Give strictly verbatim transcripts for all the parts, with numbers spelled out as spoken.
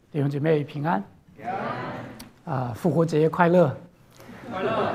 弟兄姐妹平安，平安啊！复活节快乐，快乐！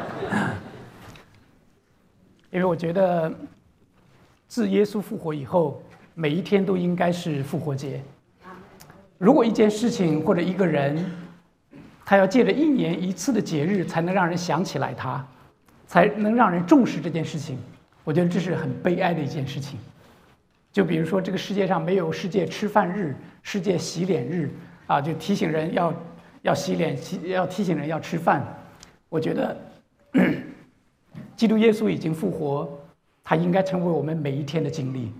因为我觉得，自耶稣复活以后，每一天都应该是复活节。如果一件事情或者一个人，他要借着一年一次的节日，才能让人想起来他，才能让人重视这件事情，我觉得这是很悲哀的一件事情。就比如说，这个世界上没有世界吃饭日、世界洗脸日。啊，就提醒人要要洗脸，要提醒人要吃饭。我觉得，基督耶稣已经复活，他应该成为我们每一天的经历。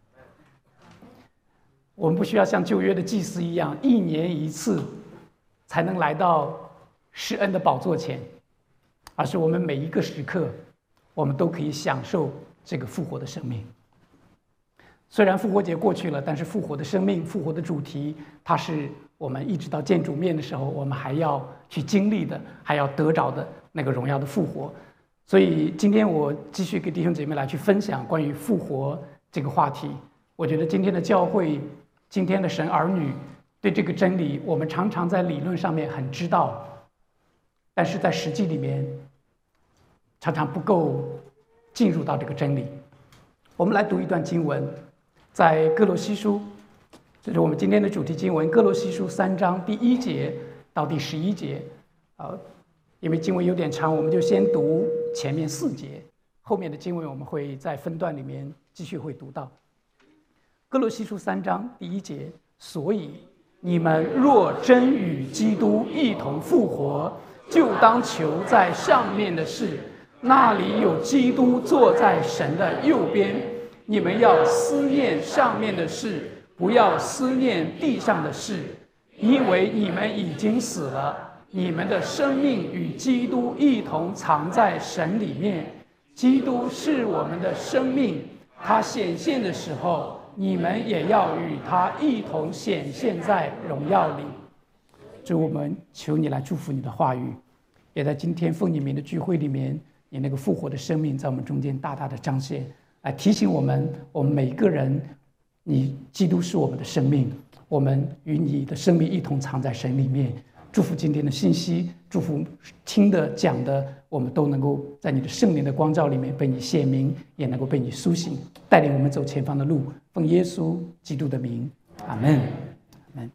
我们不需要像旧约的祭司一样，一年一次才能来到施恩的宝座前，而是我们每一个时刻，我们都可以享受这个复活的生命。虽然复活节过去了，但是复活的生命、复活的主题，它是我们一直到见主面的时候，我们还要去经历的，还要得着的那个荣耀的复活。所以今天我继续给弟兄姐妹来去分享关于复活这个话题。我觉得今天的教会，今天的神儿女对这个真理，我们常常在理论上面很知道，但是在实际里面常常不够进入到这个真理。我们来读一段经文。在哥罗西书，这是我们今天的主题经文，哥罗西书三章第一节到第十一节。呃，因为经文有点长，我们就先读前面四节，后面的经文我们会在分段里面继续会读到。哥罗西书三章第一节，所以你们若真与基督一同复活，就当求在上面的事，那里有基督坐在神的右边。你们要思念上面的事，不要思念地上的事，因为你们已经死了，你们的生命与基督一同藏在神里面。基督是我们的生命，他显现的时候，你们也要与他一同显现在荣耀里。主，我们求你来祝福你的话语，也在今天奉你名的聚会里面，你那个复活的生命在我们中间大大的彰显，来提醒我们，我们每个人，你基督是我们的生命，我们与你的生命一同藏在神里面。祝福今天的信息，祝福听的讲的，我们都能够在你的圣灵的光照里面被你显明，也能够被你苏醒，带领我们走前方的路。奉耶稣基督的名，阿们。阿们。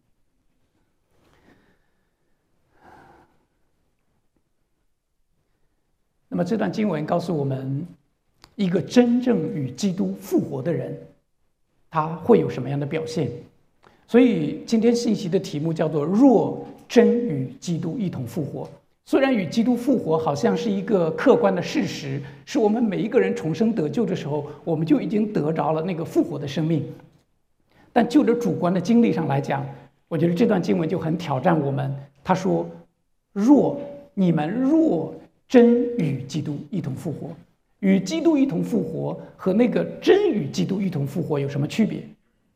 那么这段经文告诉我们，一个真正与基督复活的人，他会有什么样的表现？所以今天信息的题目叫做若真与基督一同复活。虽然与基督复活好像是一个客观的事实，是我们每一个人重生得救的时候，我们就已经得着了那个复活的生命，但就着主观的经历上来讲，我觉得这段经文就很挑战我们。他说，若你们若真与基督一同复活，与基督一同复活和那个真与基督一同复活有什么区别？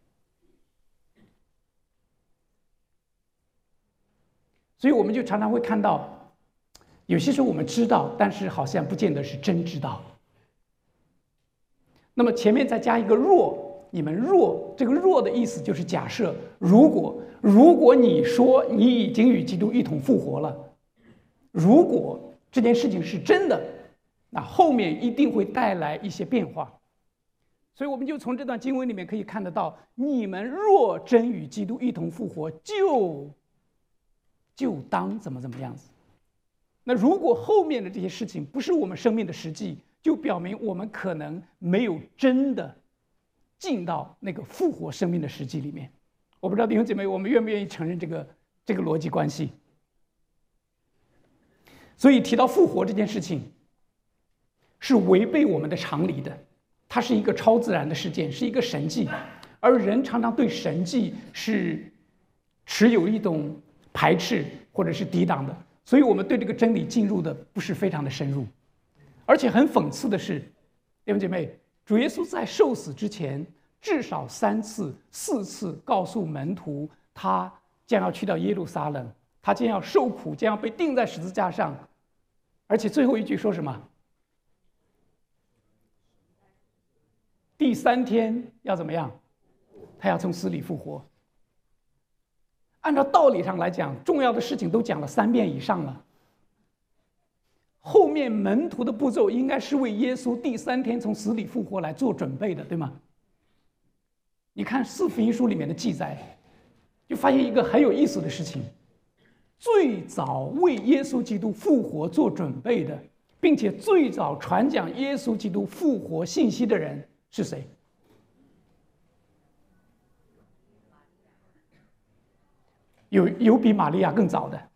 所以我们就常常会看到，有些时候我们知道，但是好像不见得是真知道。那么前面再加一个若，你们若，这个若的意思就是假设，如果如果你说你已经与基督一同复活了，如果这件事情是真的，那后面一定会带来一些变化。所以我们就从这段经文里面可以看得到，你们若真与基督一同复活，就就当怎么怎么样子。那如果后面的这些事情不是我们生命的实际，就表明我们可能没有真的进到那个复活生命的实际里面。我不知道弟兄姐妹，我们愿不愿意承认这个这个逻辑关系？所以提到复活这件事情，是违背我们的常理的，它是一个超自然的事件，是一个神迹，而人常常对神迹是持有一种排斥或者是抵挡的，所以我们对这个真理进入的不是非常的深入。而且很讽刺的是，弟兄姐妹，主耶稣在受死之前至少三次四次告诉门徒，他将要去到耶路撒冷，他将要受苦，将要被钉在十字架上，而且最后一句说什么？第三天要怎么样？他要从死里复活。 按照道理上来讲，重要的事情都讲了三遍以上了。后面门徒的步骤应该是为耶稣第三天从死里复活来做准备的，对吗？你看四福音书里面的记载，就发现一个很有意思的事情：最早为耶稣基督复活做准备的，并且最早传讲耶稣基督复活信息的人是谁？有有比玛利亚更早的。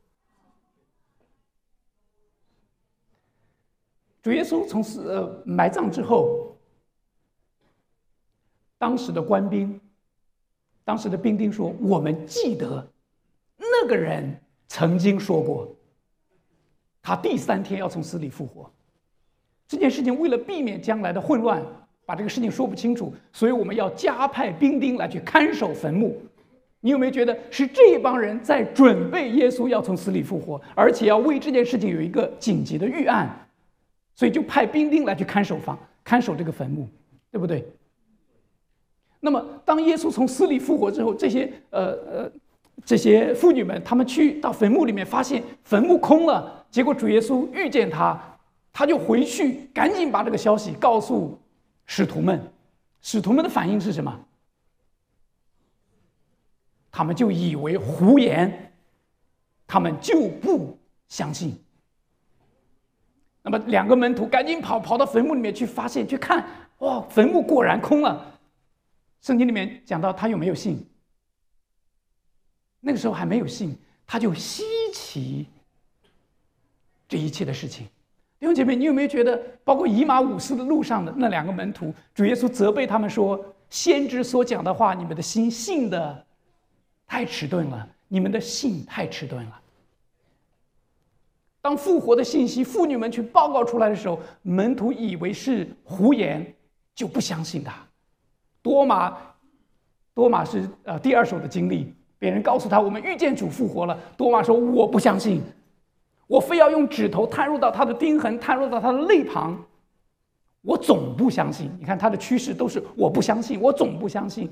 主耶稣从死呃埋葬之后，当时的官兵、当时的兵丁说：“我们记得那个人曾经说过，他第三天要从死里复活。”这件事情为了避免将来的混乱，把这个事情说不清楚，所以我们要加派兵丁来去看守坟墓。你有没有觉得是这帮人在准备耶稣要从死里复活，而且要为这件事情有一个紧急的预案？所以就派兵丁来去看守房，看守这个坟墓，对不对？那么，当耶稣从死里复活之后，这些呃呃这些妇女们，她们去到坟墓里面，发现坟墓空了。结果主耶稣遇见他，他就回去，赶紧把这个消息告诉使徒们。使徒们的反应是什么？他们就以为胡言，他们就不相信。那么两个门徒赶紧跑跑到坟墓里面去，发现去看，哇，坟墓果然空了。圣经里面讲到他有没有信？那个时候还没有信，他就稀奇这一切的事情。弟兄姐妹，你有没有觉得，包括以马忤斯的路上的那两个门徒，主耶稣责备他们说：“先知所讲的话，你们的心信的太迟钝了，你们的信太迟钝了。”当复活的信息妇女们去报告出来的时候，门徒以为是胡言，就不相信他。多马，多马是呃第二手的经历，别人告诉他我们遇见主复活了，多马说我不相信，我非要用指头探入到他的钉痕，探入到他的肋旁，我总不相信。你看他的趋势都是我不相信，我总不相信。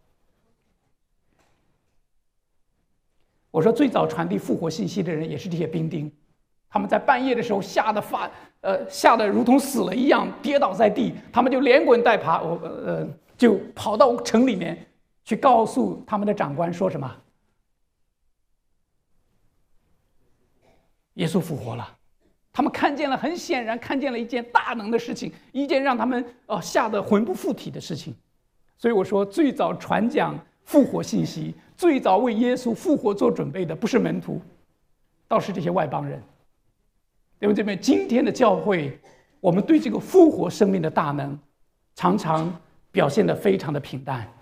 我说最早传递复活信息的人也是这些兵丁。他们在半夜的时候吓得发，呃，吓得如同死了一样，跌倒在地。他们就连滚带爬，我呃，就跑到城里面去告诉他们的长官说什么？耶稣复活了。他们看见了，很显然看见了一件大能的事情，一件让他们呃吓得魂不附体的事情。所以我说，最早传讲复活信息，最早为耶稣复活做准备的，不是门徒，倒是这些外邦人。弟兄姐妹，今天的教会，我们对这个复活生命的大能，常常表现得非常的平淡。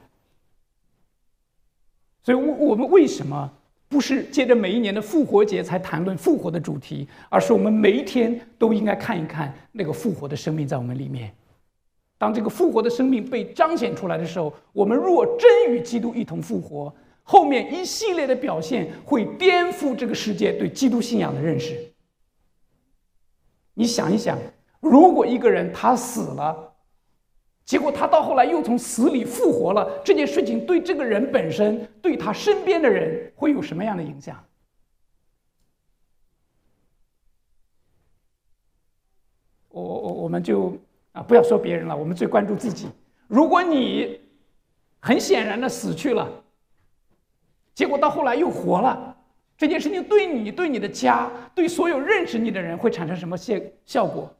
所以，我们为什么不是借着每一年的复活节才谈论复活的主题，而是我们每一天都应该看一看那个复活的生命在我们里面。当这个复活的生命被彰显出来的时候，我们若真与基督一同复活，后面一系列的表现会颠覆这个世界对基督信仰的认识。你想一想，如果一个人他死了，结果他到后来又从死里复活了，这件事情对这个人本身，对他身边的人会有什么样的影响？我我我们就啊，不要说别人了，我们最关注自己。如果你很显然的死去了，结果到后来又活了，这件事情对你、对你的家、对所有认识你的人会产生什么效果？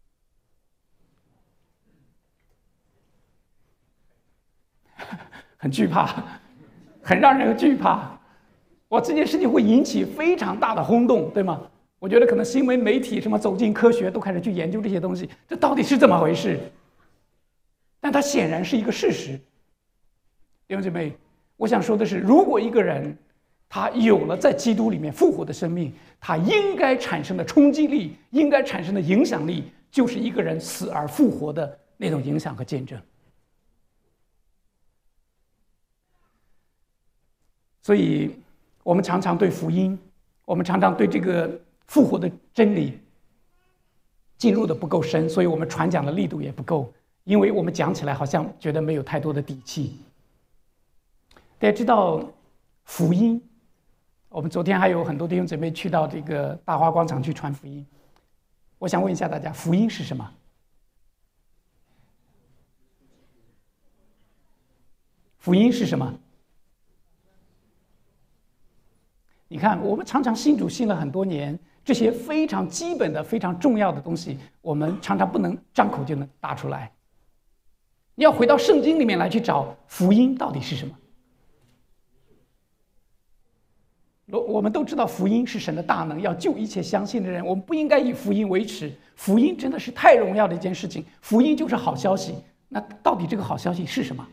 很惧怕，很让人惧怕。哇，这件事情会引起非常大的轰动，对吗？我觉得可能新闻媒体什么走进科学都开始去研究这些东西，这到底是怎么回事？但它显然是一个事实。弟兄姐妹，我想说的是，如果一个人他有了在基督里面复活的生命，他应该产生的冲击力，应该产生的影响力，就是一个人死而复活的那种影响和见证。所以我们常常对福音，我们常常对这个复活的真理进入的不够深，所以我们传讲的力度也不够，因为我们讲起来好像觉得没有太多的底气。大家知道福音我们昨天还有很多弟兄姊妹去到这个大华广场去传福音。我想问一下大家，福音是什么？福音是什么？你看，我们常常信主信了很多年，这些非常基本的、非常重要的东西，我们常常不能张口就能答出来。你要回到圣经里面来去找福音到底是什么。我们都知道福音是神的大能，要救一切相信的人。我们不应该以福音为耻，福音真的是太荣耀的一件事情。福音就是好消息。那到底这个好消息是什么？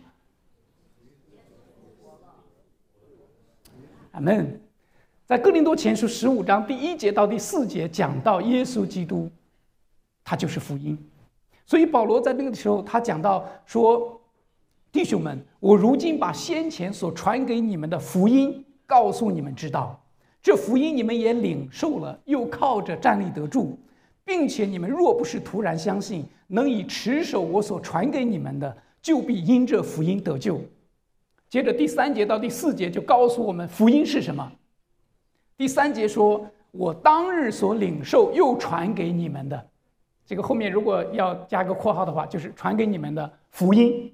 阿们。在哥林多前书十五章第一节到第四节讲到耶稣基督，他就是福音。所以保罗在那个时候他讲到说，弟兄们，我如今把先前所传给你们的福音告诉你们知道，这福音你们也领受了，又靠着站立得住，并且你们若不是突然相信，能以持守我所传给你们的，就必因这福音得救。接着第三节到第四节就告诉我们福音是什么。第三节说，我当日所领受又传给你们的，这个后面如果要加个括号的话，就是传给你们的福音，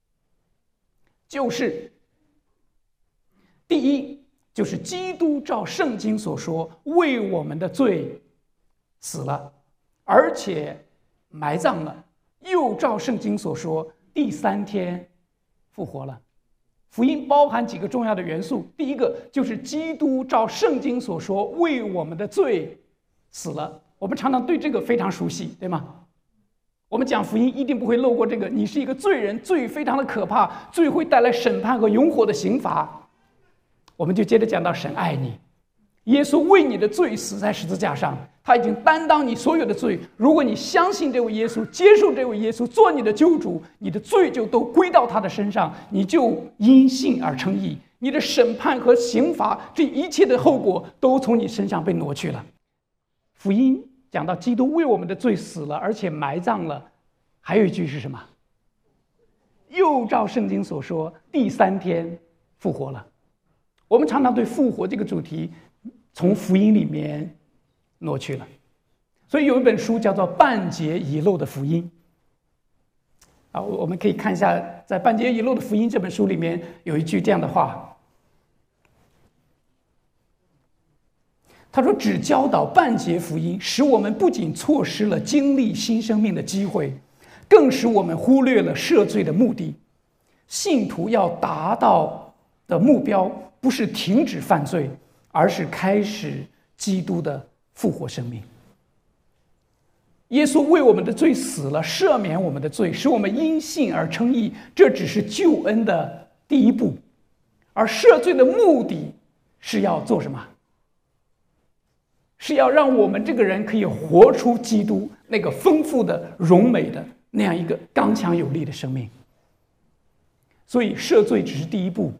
就是第一，就是基督照圣经所说，为我们的罪死了，而且埋葬了，又照圣经所说，第三天复活了。福音包含几个重要的元素，第一个就是基督照圣经所说，为我们的罪死了。我们常常对这个非常熟悉，对吗？我们讲福音一定不会漏过这个，你是一个罪人，罪非常的可怕，罪会带来审判和永火的刑罚。我们就接着讲到神爱你，耶稣为你的罪死在十字架上，他已经担当你所有的罪。如果你相信这位耶稣，接受这位耶稣做你的救主，你的罪就都归到他的身上，你就因信而称义，你的审判和刑罚这一切的后果都从你身上被挪去了。福音讲到基督为我们的罪死了，而且埋葬了，还有一句是什么？又照圣经所说，第三天复活了。我们常常对复活这个主题从福音里面挪去了，所以有一本书叫做《半截遗漏的福音》啊，我们可以看一下，在《半截遗漏的福音》这本书里面有一句这样的话，他说：“只教导半截福音，使我们不仅错失了经历新生命的机会，更使我们忽略了赦罪的目的。信徒要达到的目标，不是停止犯罪，而是开始基督的复活生命。耶稣为我们的罪死了，赦免我们的罪，使我们因信而称义，这只是救恩的第一步。而赦罪的目的是要做什么？是要让我们这个人可以活出基督那个丰富的、荣美的那样一个刚强有力的生命。所以赦罪只是第一步。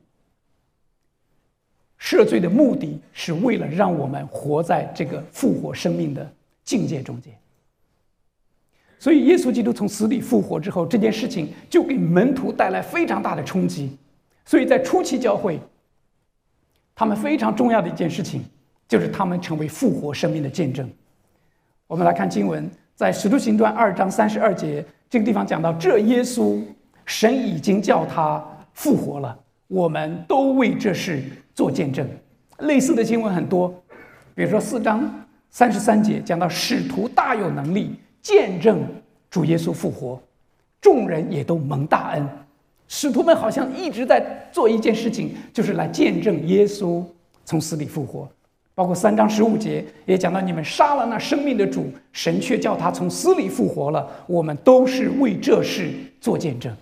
赦罪的目的是为了让我们活在这个复活生命的境界中间。所以耶稣基督从死里复活之后，这件事情就给门徒带来非常大的冲击。所以在初期教会，他们非常重要的一件事情就是他们成为复活生命的见证。我们来看经文，在使徒行传二章三十二节，这个地方讲到，这耶稣神已经叫他复活了，我们都为这事做见证。类似的经文很多，比如说四章三十三节讲到，使徒大有能力见证主耶稣复活，众人也都蒙大恩。使徒们好像一直在做一件事情，就是来见证耶稣从死里复活。包括三章十五节也讲到，你们杀了那生命的主，神却叫他从死里复活了，我们都是为这事做见证。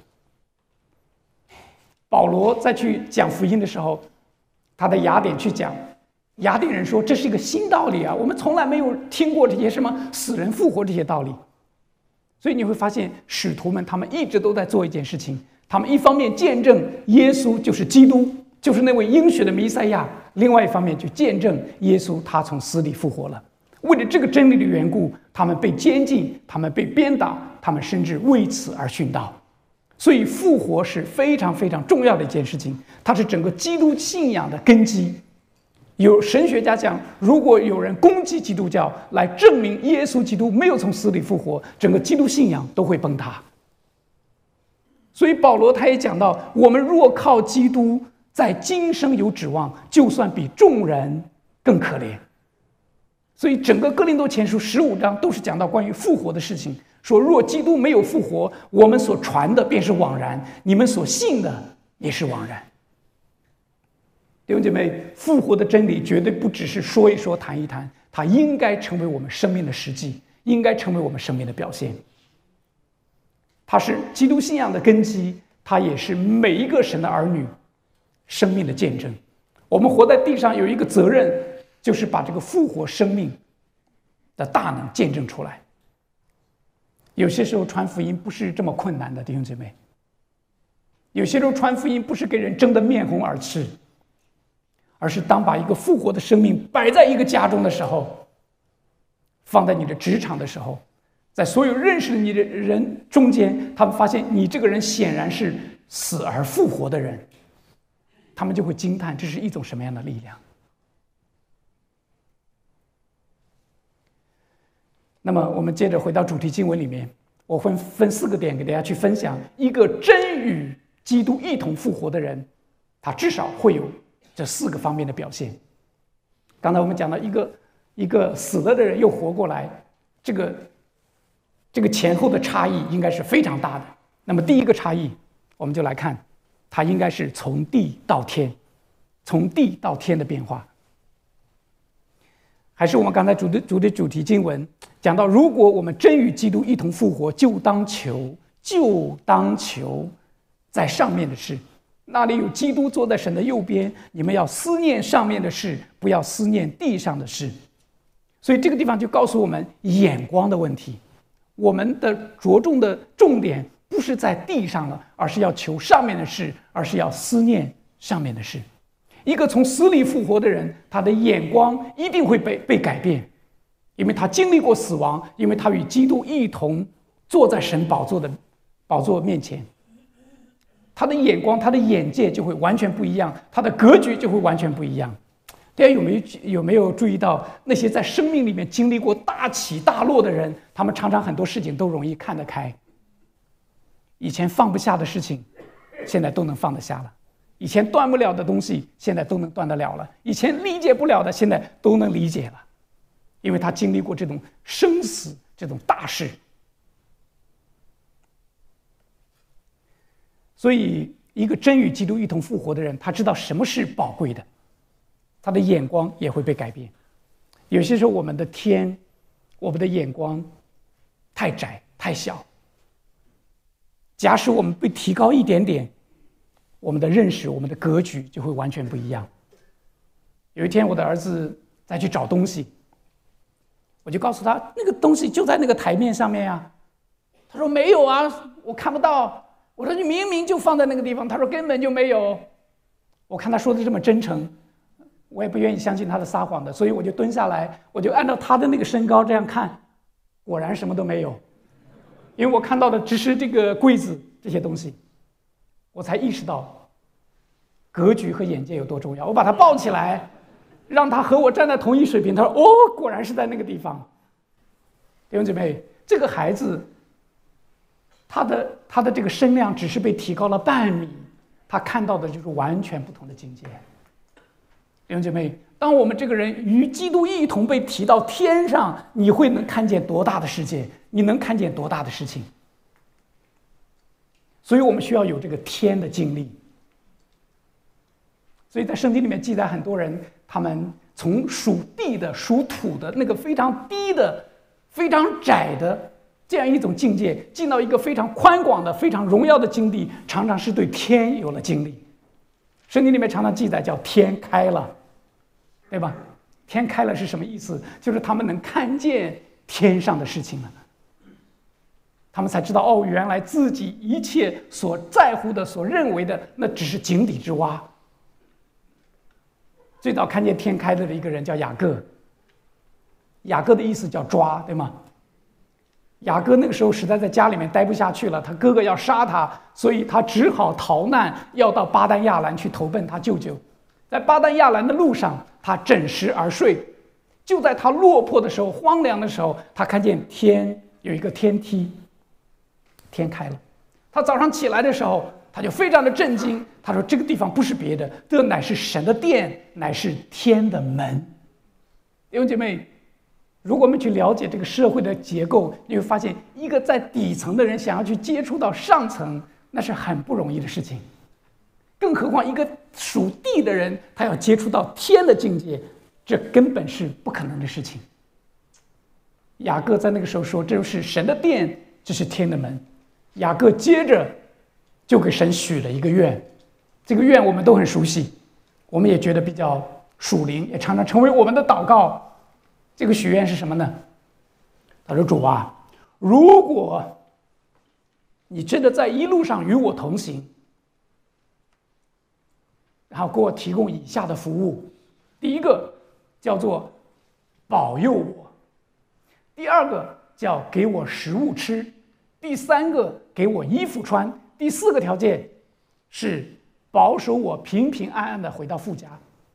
保罗在去讲福音的时候，他的雅典去讲，雅典人说这是一个新道理啊，我们从来没有听过这些什么死人复活这些道理。所以你会发现使徒们他们一直都在做一件事情，他们一方面见证耶稣就是基督，就是那位应许的弥赛亚，另外一方面就见证耶稣他从死里复活了。为了这个真理的缘故，他们被监禁，他们被鞭打，他们甚至为此而殉道。所以复活是非常非常重要的一件事情，它是整个基督信仰的根基。 有神学家讲，如果有人攻击基督教来证明耶稣基督没有从死里复活，整个基督信仰都会崩塌。所以保罗他也讲到，我们若靠基督在今生有指望，就算比众人更可怜。所以整个哥林多前书十五章都是讲到关于复活的事情，说若基督没有复活，我们所传的便是枉然，你们所信的也是枉然。弟兄姐妹，复活的真理绝对不只是说一说谈一谈，它应该成为我们生命的实际，应该成为我们生命的表现。它是基督信仰的根基，它也是每一个神的儿女生命的见证。我们活在地上有一个责任，就是把这个复活生命的大能见证出来。有些时候传福音不是这么困难的，弟兄姐妹。有些时候传福音不是给人争得面红耳赤，而是当把一个复活的生命摆在一个家中的时候，放在你的职场的时候，在所有认识你的人中间，他们发现你这个人显然是死而复活的人，他们就会惊叹这是一种什么样的力量。那么我们接着回到主题经文里面，我会分四个点给大家去分享。一个真与基督一同复活的人，他至少会有这四个方面的表现。刚才我们讲到一个一个死了的人又活过来，这个这个前后的差异应该是非常大的。那么第一个差异，我们就来看，它应该是从地到天，从地到天的变化。还是我们刚才主的主的主题经文讲到，如果我们真与基督一同复活，就当求，就当求在上面的事。那里有基督坐在神的右边，你们要思念上面的事，不要思念地上的事。所以这个地方就告诉我们眼光的问题。我们的着重的重点不是在地上了，而是要求上面的事，而是要思念上面的事。一个从死里复活的人，他的眼光一定会被被改变，因为他经历过死亡，因为他与基督一同坐在神宝座的宝座面前。他的眼光，他的眼界就会完全不一样，他的格局就会完全不一样。大家有没有有没有注意到，那些在生命里面经历过大起大落的人，他们常常很多事情都容易看得开。以前放不下的事情，现在都能放得下了；以前断不了的东西，现在都能断得了了；以前理解不了的，现在都能理解了，因为他经历过这种生死这种大事。所以一个真与基督一同复活的人，他知道什么是宝贵的，他的眼光也会被改变。有些时候我们的天，我们的眼光太窄太小，假使我们被提高一点点，我们的认识，我们的格局就会完全不一样。有一天我的儿子再去找东西，我就告诉他，那个东西就在那个台面上面啊。他说没有啊，我看不到。我说你明明就放在那个地方。他说根本就没有。我看他说的这么真诚，我也不愿意相信他的撒谎的，所以我就蹲下来，我就按照他的那个身高这样看，果然什么都没有。因为我看到的只是这个柜子这些东西，我才意识到格局和眼界有多重要。我把他抱起来，让他和我站在同一水平。他说哦，果然是在那个地方。弟兄姐妹，这个孩子他的他的这个身量只是被提高了半米，他看到的就是完全不同的境界。弟兄姐妹，当我们这个人与基督一同被提到天上，你会能看见多大的世界，你能看见多大的事情。所以我们需要有这个天的经历。所以在圣经里面记载，很多人他们从属地的属土的那个非常低的非常窄的这样一种境界，进到一个非常宽广的非常荣耀的境地，常常是对天有了经历。圣经里面常常记载叫天开了，对吧？天开了是什么意思？就是他们能看见天上的事情了，他们才知道哦，原来自己一切所在乎的所认为的那只是井底之蛙。最早看见天开了的一个人叫雅各，雅各的意思叫抓，对吗？雅各那个时候实在在家里面待不下去了，他哥哥要杀他，所以他只好逃难，要到巴丹亚兰去投奔他舅舅。 在巴丹亚兰的路上，他枕食而睡。就在他落魄的时候、荒凉的时候，他看见天有一个天梯，天开了。他早上起来的时候，他就非常的震惊。他说：“这个地方不是别的，这乃是神的殿，乃是天的门。”弟兄姐妹，如果我们去了解这个社会的结构，你会发现，一个在底层的人想要去接触到上层，那是很不容易的事情。更何况一个属地的人，他要接触到天的境界，这根本是不可能的事情。雅各在那个时候说：“这就是神的殿，这是天的门。”雅各接着就给神许了一个愿，这个愿我们都很熟悉，我们也觉得比较属灵，也常常成为我们的祷告。这个许愿是什么呢？他说：“主啊，如果你真的在一路上与我同行，然后给我提供以下的服务，第一个叫做保佑我，第二个叫给我食物吃，第三个给我衣服穿，第四个条件是保守我平平安安的回到父家。”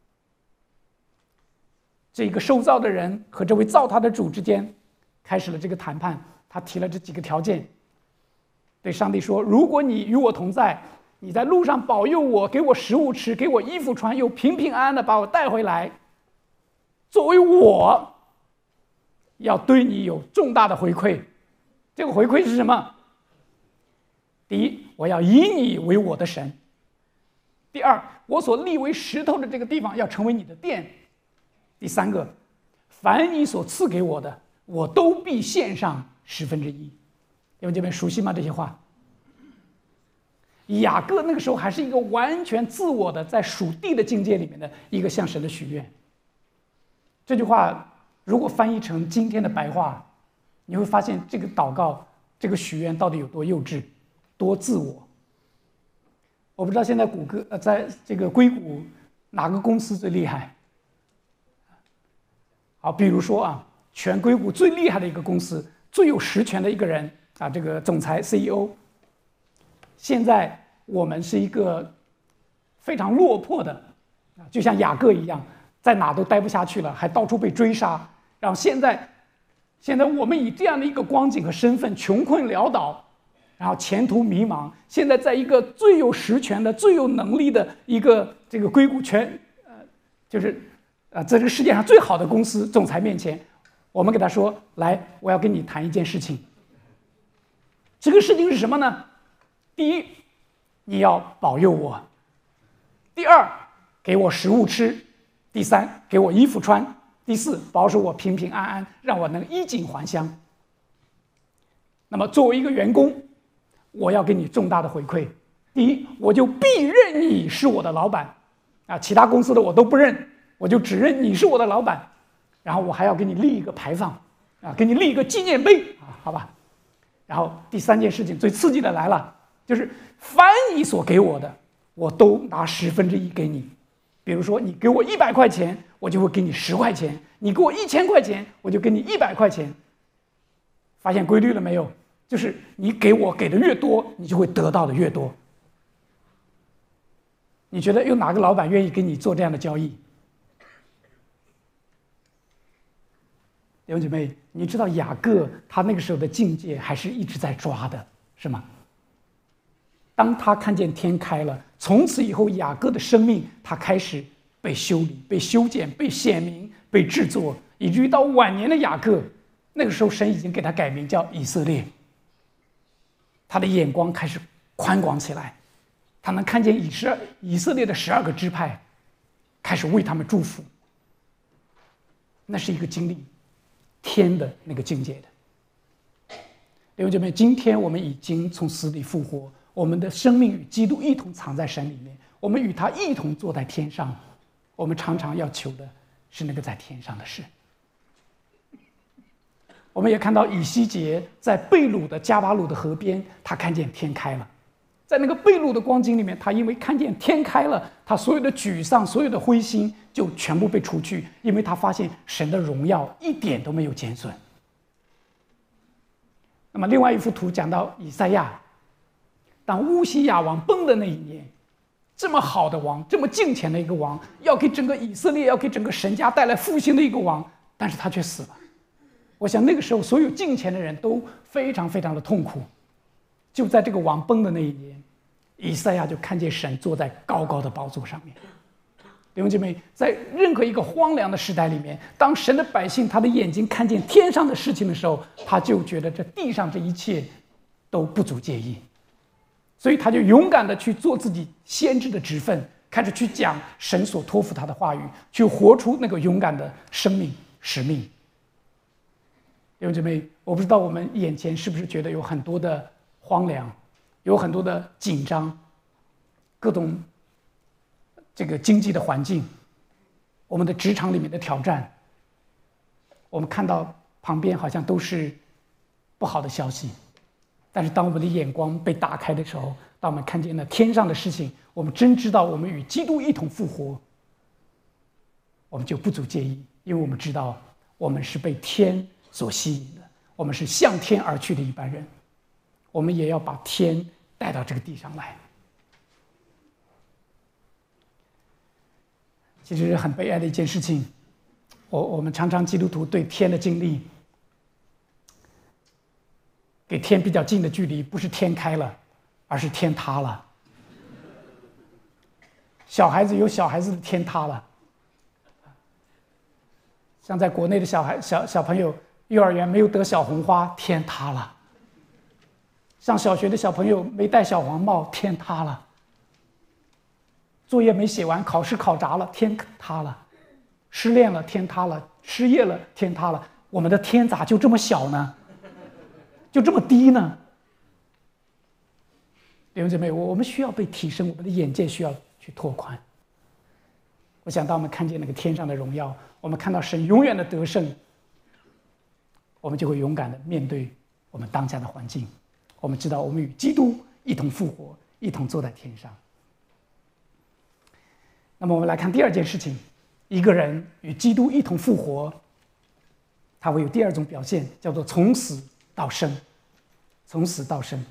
这个受造的人和这位造他的主之间开始了这个谈判，他提了这几个条件，对上帝说：“如果你与我同在，你在路上保佑我，给我食物吃，给我衣服穿，又平平安安的把我带回来，作为我要对你有重大的回馈。这个回馈是什么？第一，我要以你为我的神；第二，我所立为石头的这个地方要成为你的殿；第三个，凡你所赐给我的，我都必献上十分之一。”弟兄姐妹，熟悉吗？这些话。雅各那个时候还是一个完全自我的，在属地的境界里面的一个向神的许愿。这句话如果翻译成今天的白话，你会发现这个祷告、这个许愿到底有多幼稚、多自我。我不知道现在谷歌呃，在这个硅谷哪个公司最厉害？好，比如说啊，全硅谷最厉害的一个公司、最有实权的一个人啊，这个总裁 C E O。现在我们是一个非常落魄的，啊，就像雅各一样，在哪都待不下去了，还到处被追杀。然后现在，现在我们以这样的一个光景和身份，穷困潦倒，然后前途迷茫。现在在一个最有实权的、最有能力的一个这个硅谷全，呃，就是呃，在这个世界上最好的公司总裁面前，我们给他说：“来，我要跟你谈一件事情。这个事情是什么呢？第一，你要保佑我；第二，给我食物吃；第三，给我衣服穿；第四，保守我平平安安，让我能衣锦还乡。那么，作为一个员工，我要给你重大的回馈。第一，我就必认你是我的老板，啊，其他公司的我都不认，我就只认你是我的老板。然后我还要给你立一个牌坊，啊，给你立一个纪念碑，啊，好吧。然后第三件事情最刺激的来了。就是凡你所给我的，我都拿十分之一给你。比如说，你给我一百块钱，我就会给你十块钱；你给我一千块钱，我就给你一百块钱。发现规律了没有？就是你给我给的越多，你就会得到的越多。你觉得有哪个老板愿意跟你做这样的交易？弟兄姐妹，你知道雅各他那个时候的境界还是一直在抓的，是吗？当他看见天开了，从此以后，雅各的生命他开始被修理、被修剪、被显明、被制作，以至于到晚年的雅各，那个时候神已经给他改名叫以色列。他的眼光开始宽广起来，他能看见以色以色列的十二个支派，开始为他们祝福。那是一个经历天的那个境界的。弟兄姐妹，今天我们已经从死里复活。我们的生命与基督一同藏在神里面，我们与他一同坐在天上。我们常常要求的是那个在天上的事。我们也看到以西结在被掳的加巴鲁的河边，他看见天开了。在那个被掳的光景里面，他因为看见天开了，他所有的沮丧、所有的灰心就全部被除去，因为他发现神的荣耀一点都没有减损。那么另外一幅图讲到以赛亚，当乌西亚王崩的那一年， 这么好的王，这么敬虔的一个王，要给整个以色列，要给整个神家带来复兴的一个王，但是他却死了。我想那个时候，所有敬虔的人都非常非常的痛苦。就在这个王崩的那一年，以赛亚就看见神坐在高高的宝座上面。弟兄姐妹，在任何一个荒凉的时代里面，当神的百姓他的眼睛看见天上的事情的时候，他就觉得这地上这一切都不足介意，所以他就勇敢的去做自己先知的职分，开始去讲神所托付他的话语，去活出那个勇敢的生命使命。弟兄姐妹，我不知道我们眼前是不是觉得有很多的荒凉，有很多的紧张，各种这个经济的环境，我们的职场里面的挑战，我们看到旁边好像都是不好的消息。但是当我们的眼光被打开的时候，当我们看见了天上的事情，我们真知道我们与基督一同复活，我们就不足介意，因为我们知道我们是被天所吸引的，我们是向天而去的一般人，我们也要把天带到这个地上来。其实很悲哀的一件事情，我我们常常基督徒对天的经历，给天比较近的距离，不是天开了，而是天塌了。小孩子有小孩子的天塌了，像在国内的小孩小小朋友，幼儿园没有得小红花，天塌了；上小学的小朋友没戴小黄帽，天塌了；作业没写完，考试考砸了，天塌了；失恋了，天塌了；失业了，天塌了。我们的天咋就这么小呢？就这么低呢？弟兄姐妹，我们需要被提升，我们的眼界需要去拓宽。我想，当我们看见那个天上的荣耀，我们看到神永远的得胜，我们就会勇敢的面对我们当下的环境。我们知道，我们与基督一同复活，一同坐在天上。那么，我们来看第二件事情：一个人与基督一同复活，他会有第二种表现，叫做从死到生。从死到生。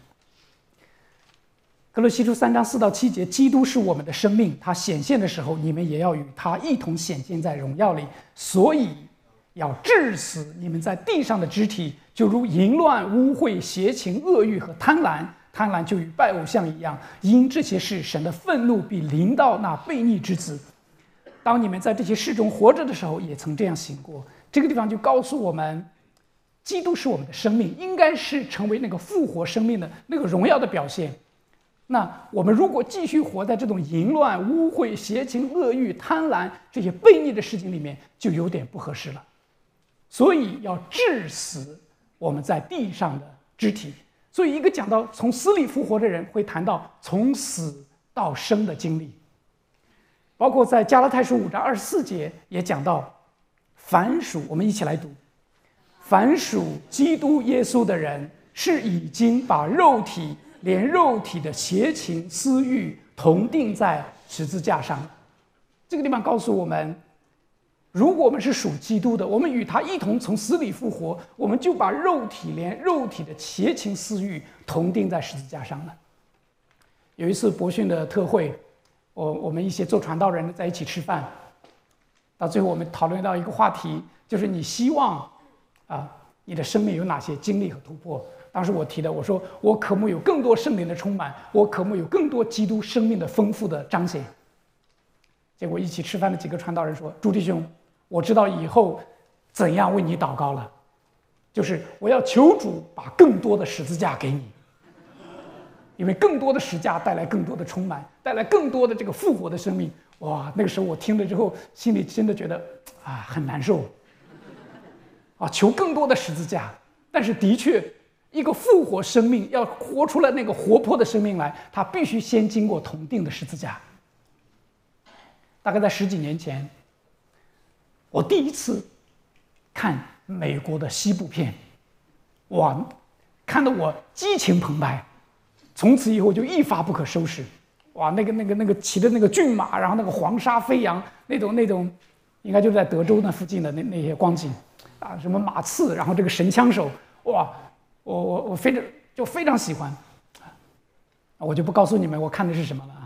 歌罗西书三章四到七节，基督是我们的生命，他显现的时候，你们也要与他一同显现在荣耀里。所以要治死你们在地上的肢体，就如淫乱、污秽、邪情、恶欲和贪婪。贪婪就与拜偶像一样，因这些事，神的愤怒必临到那悖逆之子。当你们在这些事中活着的时候，也曾这样行过。这个地方就告诉我们，基督是我们的生命，应该是成为那个复活生命的那个荣耀的表现。那我们如果继续活在这种淫乱、污秽、邪情、恶欲、贪婪这些悖逆的事情里面，就有点不合适了。所以要治死我们在地上的肢体。所以一个讲到从死里复活的人，会谈到从死到生的经历。包括在加拉太书五章二十四节也讲到，凡属我们一起来读，凡属基督耶稣的人，是已经把肉体连肉体的邪情私欲同钉在十字架上。这个地方告诉我们，如果我们是属基督的，我们与他一同从死里复活，我们就把肉体连肉体的邪情私欲同钉在十字架上了。有一次博训的特会，我我们一些做传道人在一起吃饭，到最后我们讨论到一个话题，就是你希望啊，你的生命有哪些经历和突破？当时我提的，我说我渴慕有更多圣灵的充满，我渴慕有更多基督生命的丰富的彰显。结果一起吃饭的几个传道人说：“朱弟兄，我知道以后怎样为你祷告了，就是我要求主把更多的十字架给你，因为更多的十字架带来更多的充满，带来更多的这个复活的生命。”哇，那个时候我听了之后，心里真的觉得啊很难受，啊，求更多的十字架。但是的确，一个复活生命要活出来那个活泼的生命来，它必须先经过同钉的十字架。大概在十几年前，我第一次看美国的西部片，哇，看得我激情澎湃，从此以后就一发不可收拾。哇，那个那个那个骑的那个骏马，然后那个黄沙飞扬，那种那种，应该就是在德州那附近的那那些光景，啊，什么马刺，然后这个神枪手，哇，我我我非常就非常喜欢，我就不告诉你们我看的是什么了啊。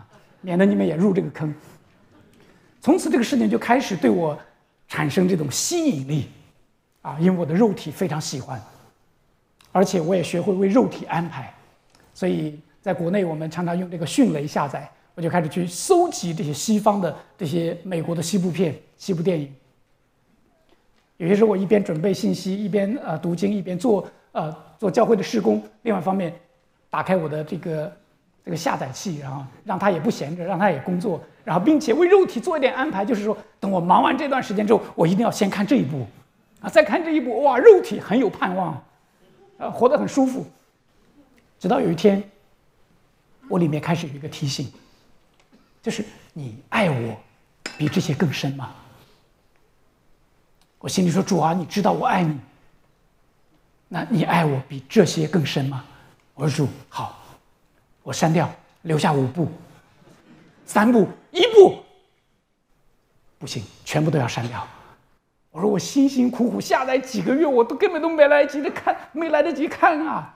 免得你们也入这个坑。从此这个事情就开始对我产生这种吸引力，啊，因为我的肉体非常喜欢，而且我也学会为肉体安排，所以在国内我们常常用这个迅雷下载，我就开始去搜集这些西方的这些美国的西部片、西部电影。有些时候我一边准备信息，一边呃读经，一边做呃做教会的事工，另外一方面打开我的这个这个下载器，然后让它也不闲着，让它也工作，然后并且为肉体做一点安排，就是说等我忙完这段时间之后，我一定要先看这一部，啊，再看这一部，哇，肉体很有盼望，呃，活得很舒服。直到有一天，我里面开始有一个提醒，就是你爱我比这些更深吗？我心里说，主啊，你知道我爱你，那你爱我比这些更深吗？我说主，好，我删掉，留下五步，三步，一步，不行，全部都要删掉。我说我辛辛苦苦下载几个月，我都根本都没来得及的看，没来得及看啊！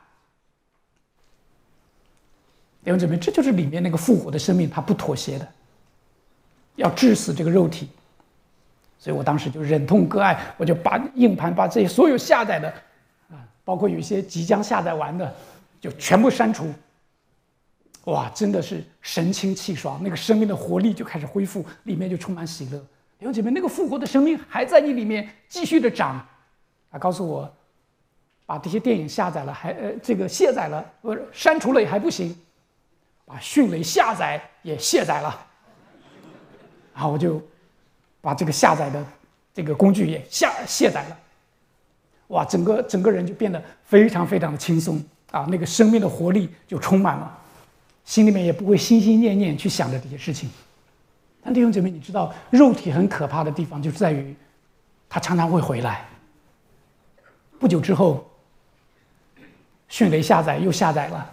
弟兄姊妹，这就是里面那个复活的生命，它不妥协的，要治死这个肉体。所以我当时就忍痛割爱，我就把硬盘把这些所有下载的，啊，包括有一些即将下载完的，就全部删除。哇，真的是神清气爽，那个生命的活力就开始恢复，里面就充满喜乐。弟兄姐妹，那个复活的生命还在你里面继续的长。他告诉我，把这些电影下载了，还呃这个卸载了，不是删除了也还不行，把迅雷下载也卸载了。然后我就把这个下载的这个工具也下卸载了。哇，整个整个人就变得非常非常的轻松啊，那个生命的活力就充满了，心里面也不会心心念念去想着这些事情。但弟兄姐妹，你知道肉体很可怕的地方就是在于，它常常会回来。不久之后，迅雷下载又下载了，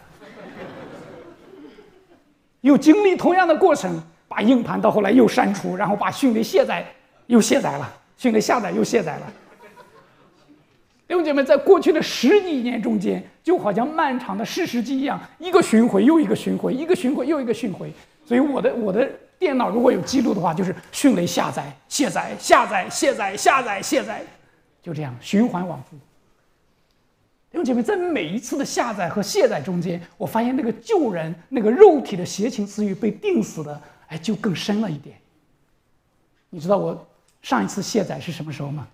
又经历同样的过程，把硬盘到后来又删除，然后把迅雷卸载又卸载了，迅雷下载又卸载了。弟兄姐妹，在过去的十几年中间，就好像漫长的四世纪一样，一个巡回又一个巡回，一个巡回又一个巡回。所以我的我的电脑如果有记录的话，就是迅雷下载、卸载、下载、卸载、下载、卸载，就这样循环往复。弟兄姐妹，在每一次的下载和卸载中间，我发现那个旧人、那个肉体的邪情私欲被钉死的，哎，就更深了一点。你知道我上一次卸载是什么时候吗？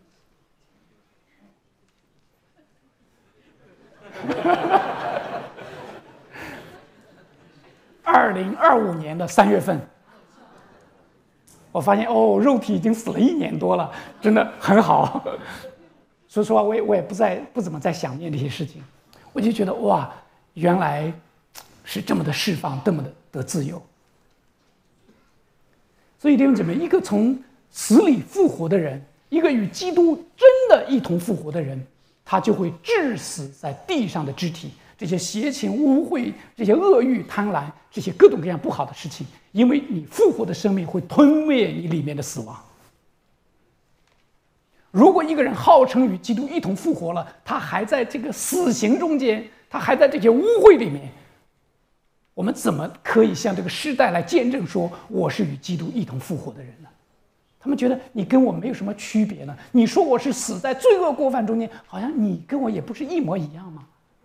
二零二五年的三月份，我发现哦，肉体已经死了一年多了，真的很好。说实话，我也我也不再不怎么再想念这些事情，我就觉得哇，原来是这么的释放，这么的得自由。所以弟兄姊妹，一个从死里复活的人，一个与基督真的一同复活的人，他就会治死在地上的肢体，这些邪情、污秽、这些恶欲、贪婪，这些各种各样不好的事情，因为你复活的生命会吞灭你里面的死亡。如果一个人号称与基督一同复活了，他还在这个死刑中间，他还在这些污秽里面，我们怎么可以向这个世代来见证说我是与基督一同复活的人呢？他们觉得你跟我没有什么区别呢？你说我是死在罪恶过犯中间，好像你跟我也不是一模一样吗？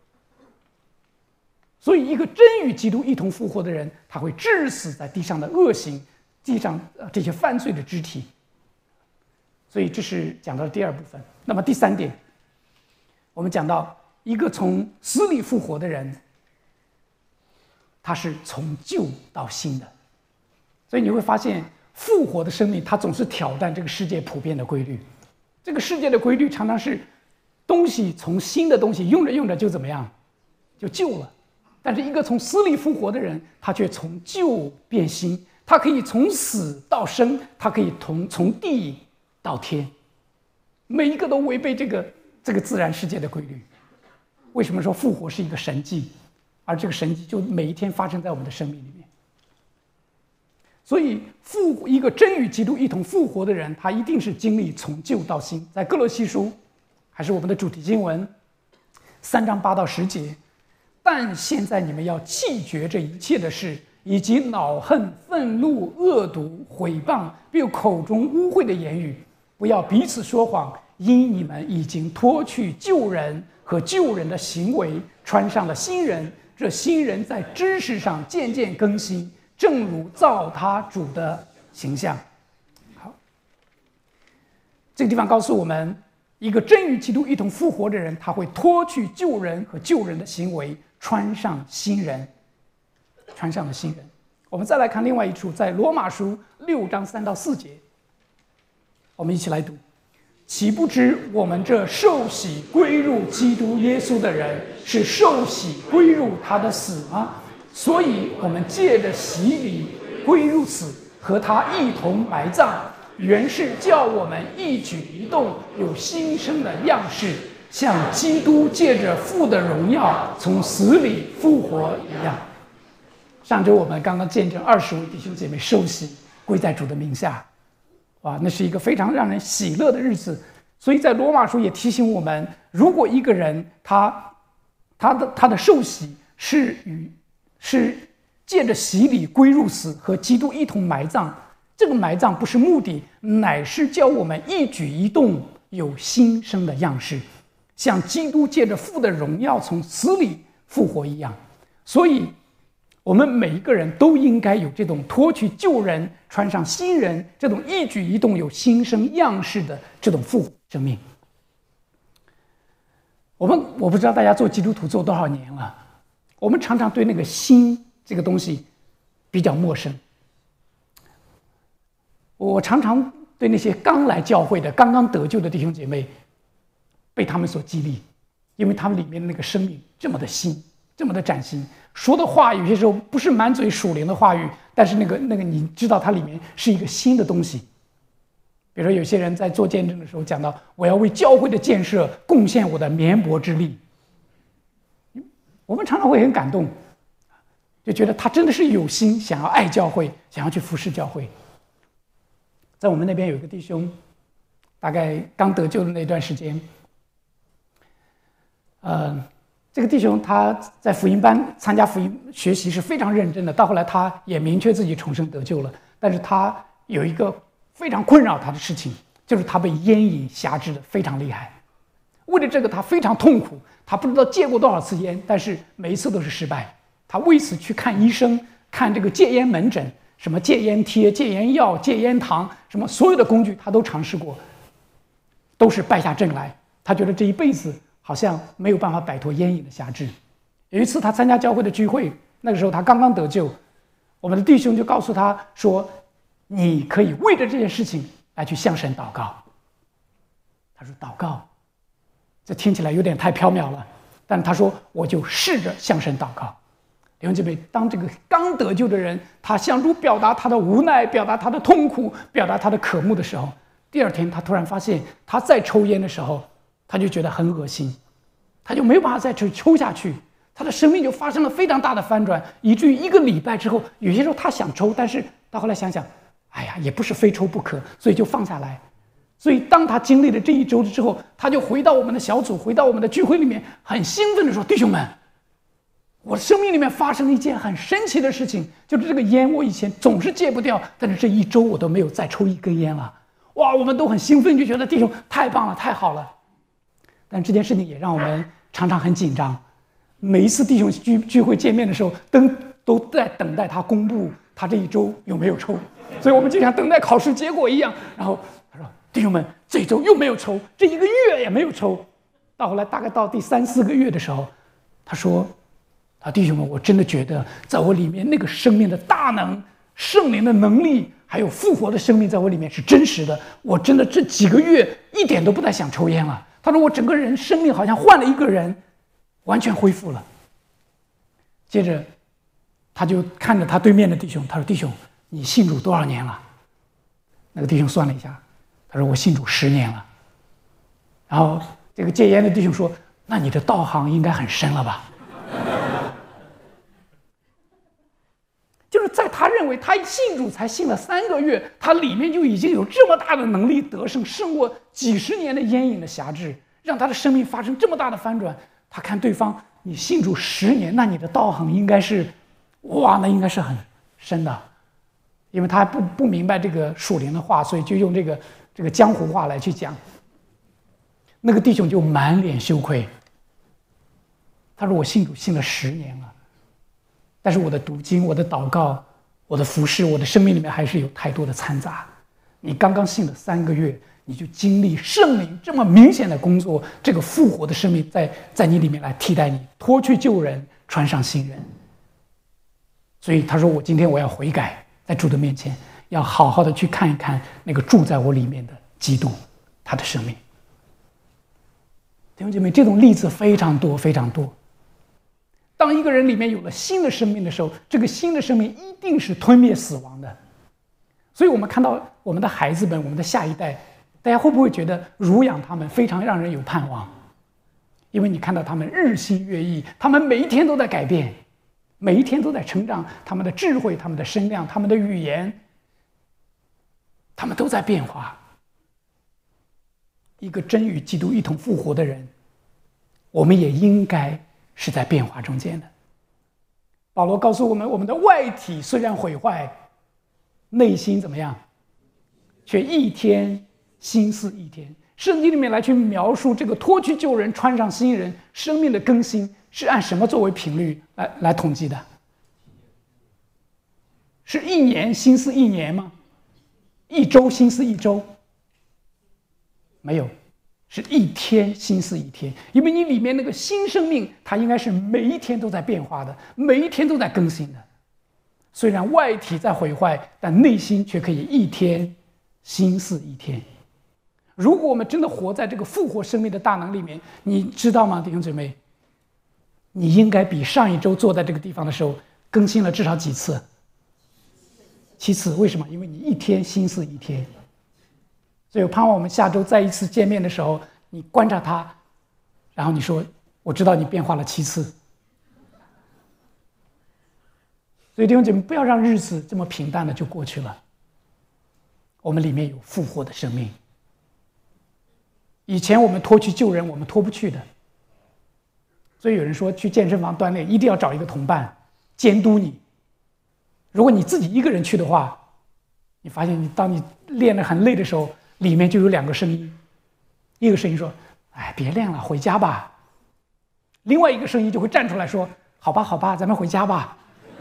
所以，一个真与基督一同复活的人，他会治死在地上的恶行，地上这些犯罪的肢体。所以，这是讲到的第二部分。那么第三点，我们讲到一个从死里复活的人，他是从旧到新的。所以你会发现，复活的生命，它总是挑战这个世界普遍的规律。这个世界的规律常常是东西从新的东西用着用着就怎么样，就旧了。但是一个从死里复活的人，他却从旧变新，他可以从死到生，他可以从从地到天，每一个都违背这个这个自然世界的规律。为什么说复活是一个神迹，而这个神迹就每一天发生在我们的生命里面？所以复一个真与基督一同复活的人，他一定是经历从旧到新。在哥罗西书，还是我们的主题经文，三章八到十节。但现在你们要弃绝这一切的事， 以及恼恨、愤怒、恶毒、毁谤，并口中污秽的言语。不要彼此说谎，因你们已经脱去旧人和旧人的行为，穿上了新人。这新人在知识上渐渐更新，正如造他主的形象。好，这个地方告诉我们，一个真与基督一同复活的人，他会脱去旧人和旧人的行为，穿上新人，穿上了新人。我们再来看另外一处，在罗马书六章三到四节，我们一起来读。岂不知我们这受洗归入基督耶稣的人，是受洗归入他的死吗？所以我们借着洗礼归入死，和他一同埋葬，原是叫我们一举一动有新生的样式，像基督借着父的荣耀从死里复活一样。上周我们刚刚见证二十位弟兄姐妹受洗归在主的名下，哇，那是一个非常让人喜乐的日子。所以在罗马书也提醒我们，如果一个人他他的他的受洗是与是借着洗礼归入死，和基督一同埋葬，这个埋葬不是目的，乃是叫我们一举一动有新生的样式，像基督借着父的荣耀从死里复活一样。所以我们每一个人都应该有这种脱去旧人穿上新人，这种一举一动有新生样式的这种复活生命。我们我不知道大家做基督徒做多少年了，我们常常对那个新这个东西比较陌生。我常常对那些刚来教会的刚刚得救的弟兄姐妹被他们所激励，因为他们里面的那个生命这么的新，这么的崭新，说的话有些时候不是满嘴属灵的话语，但是那个那个你知道它里面是一个新的东西。比如说有些人在做见证的时候讲到，我要为教会的建设贡献我的绵薄之力，我们常常会很感动，就觉得他真的是有心想要爱教会，想要去服侍教会。在我们那边有一个弟兄，大概刚得救的那段时间，呃这个弟兄他在福音班参加福音学习是非常认真的，到后来他也明确自己重生得救了，但是他有一个非常困扰他的事情，就是他被烟瘾辖制的非常厉害。为了这个他非常痛苦，他不知道戒过多少次烟，但是每一次都是失败。他为此去看医生，看这个戒烟门诊，什么戒烟贴、戒烟药、戒烟糖，什么所有的工具他都尝试过，都是败下阵来。他觉得这一辈子好像没有办法摆脱烟瘾的辖制。有一次他参加教会的聚会，那个时候他刚刚得救，我们的弟兄就告诉他说，你可以为着这件事情来去向神祷告。他说祷告，这听起来有点太缥缈了，但他说我就试着向神祷告。弟兄姐妹，当这个刚得救的人他向主表达他的无奈，表达他的痛苦，表达他的渴慕的时候，第二天他突然发现他再抽烟的时候，他就觉得很恶心，他就没有办法再去抽下去，他的生命就发生了非常大的翻转，以至于一个礼拜之后，有些时候他想抽，但是到后来想想，哎呀，也不是非抽不可，所以就放下来。所以当他经历了这一周之后，他就回到我们的小组，回到我们的聚会里面，很兴奋地说，弟兄们，我生命里面发生了一件很神奇的事情，就是这个烟我以前总是戒不掉，但是这一周我都没有再抽一根烟了。哇，我们都很兴奋，就觉得弟兄太棒了，太好了。但这件事情也让我们常常很紧张，每一次弟兄聚聚会见面的时候，都都在等待他公布他这一周有没有抽，所以我们就像等待考试结果一样。然后他说，弟兄们，这一周又没有抽，这一个月也没有抽。到后来大概到第三四个月的时候，他说，啊，弟兄们，我真的觉得在我里面那个生命的大能，圣灵的能力，还有复活的生命在我里面是真实的，我真的这几个月一点都不再想抽烟了。他说我整个人生命好像换了一个人，完全恢复了。接着他就看着他对面的弟兄，他说，弟兄，你信主多少年了？那个弟兄算了一下，他说我信主十年了。然后这个戒烟的弟兄说，那你的道行应该很深了吧？就是在他认为他信主才信了三个月，他里面就已经有这么大的能力得胜，胜过几十年的烟瘾的辖制，让他的生命发生这么大的翻转。他看对方，你信主十年，那你的道行应该是，哇，那应该是很深的，因为他还不不明白这个属灵的话，所以就用这个这个江湖话来去讲。那个弟兄就满脸羞愧，他说：“我信主信了十年了，但是我的读经、我的祷告、我的服事、我的生命里面还是有太多的掺杂。你刚刚信了三个月，你就经历圣灵这么明显的工作，这个复活的生命在在你里面来替代你，脱去旧人，穿上新人。所以他说：我今天我要悔改，在主的面前要好好的去看一看那个住在我里面的基督，他的生命。”弟兄姐妹，这种例子非常多非常多。当一个人里面有了新的生命的时候，这个新的生命一定是吞灭死亡的。所以我们看到我们的孩子们，我们的下一代，大家会不会觉得儒养他们非常让人有盼望？因为你看到他们日新月异，他们每一天都在改变，每一天都在成长，他们的智慧、他们的声量、他们的语言，他们都在变化。一个真与基督一同复活的人，我们也应该是在变化中间的。保罗告诉我们，我们的外体虽然毁坏，内心怎么样，却一天新似一天。圣经里面来去描述这个脱去旧人，穿上新人，生命的更新是按什么作为频率来来统计的？是一年新似一年吗？一周新似一周？没有，是一天新似一天。因为你里面那个新生命，它应该是每一天都在变化的，每一天都在更新的。虽然外体在毁坏，但内心却可以一天新似一天。如果我们真的活在这个复活生命的大能里面，你知道吗，弟兄姊妹？你应该比上一周坐在这个地方的时候更新了至少几次？七次。为什么？因为你一天新似一天。所以我盼望我们下周再一次见面的时候，你观察他，然后你说：“我知道你变化了七次。”所以弟兄姐妹，不要让日子这么平淡的就过去了。我们里面有复活的生命。以前我们脱去旧人，我们脱不去的。所以有人说，去健身房锻炼一定要找一个同伴监督你。如果你自己一个人去的话，你发现你当你练得很累的时候，里面就有两个声音，一个声音说：“哎，别练了，回家吧。”另外一个声音就会站出来说：“好吧，好吧，咱们回家吧。”